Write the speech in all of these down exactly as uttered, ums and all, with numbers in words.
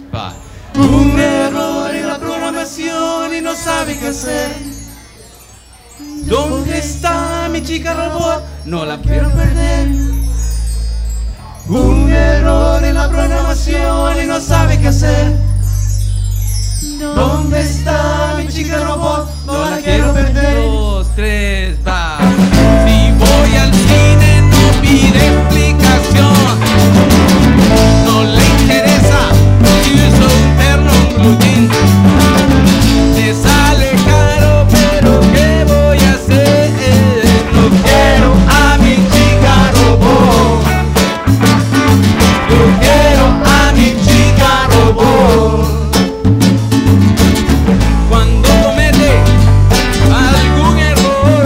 Va. Un error en la programación y no sabe qué hacer. ¿Dónde está mi chica robot? No la quiero perder. Un error en la programación y no sabe qué hacer. ¿Dónde está mi chica robot? No la quiero perder. Dos, tres, va. Si voy al cine no pide explicación. No le interesa si uso un terno o un blue jean. Te sale caro, pero ¿qué voy a hacer? No quiero a mi chica robot. Yo quiero a mi chica robot. Cuando comete algún error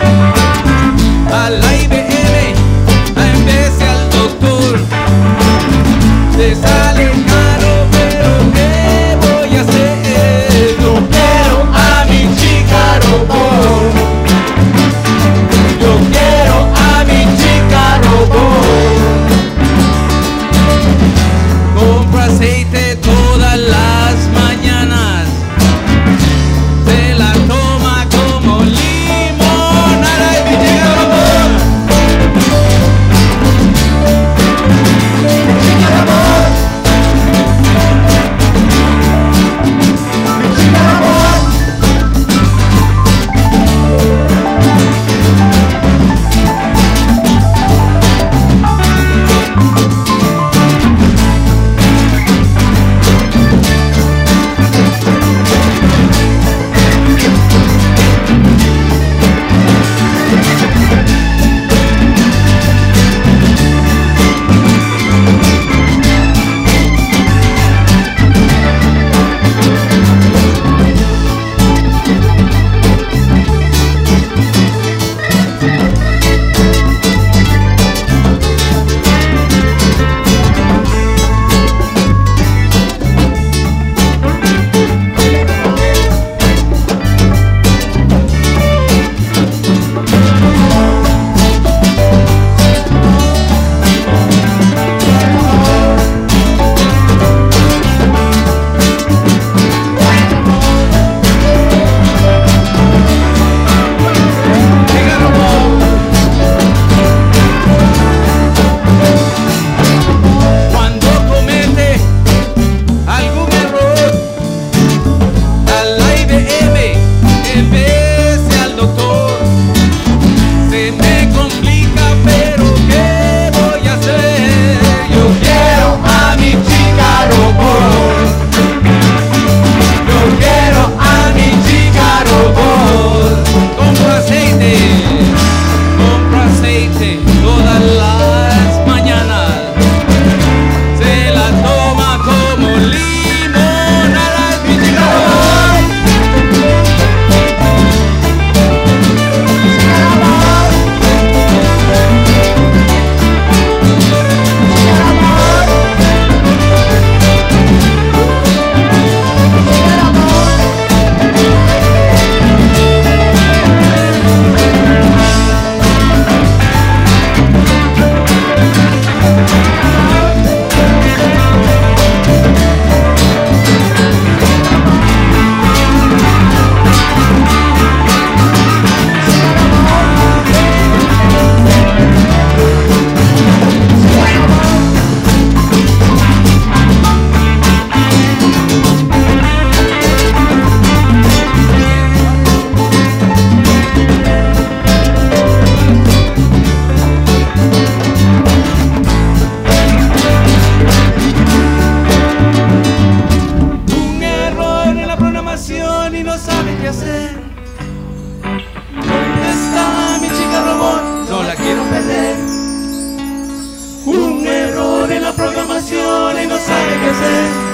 a la I B M en vez de al doctor, te sale caro, pero ¿qué voy a hacer? Yo quiero a mi chica robot. Yo quiero a mi chica robot. Compro aceite todas las mañanas, se la toma como limonada y mi chica robot. Chica robot. Mi chica robot. Cuando comete algún error a la I B M en vez de al doctor, se me complica, pero ¿qué voy a hacer? Yo Quiero a mi chica robot. Yo quiero a mi chica robot. compro aceite, compro aceite todas las mañanas, se la toma como limonada y mi chica robot. Un error en la programación y no sabe qué hacer. ¿Dónde está mi chica robot? No la quiero perder. Un error en la programación y no sabe qué hacer.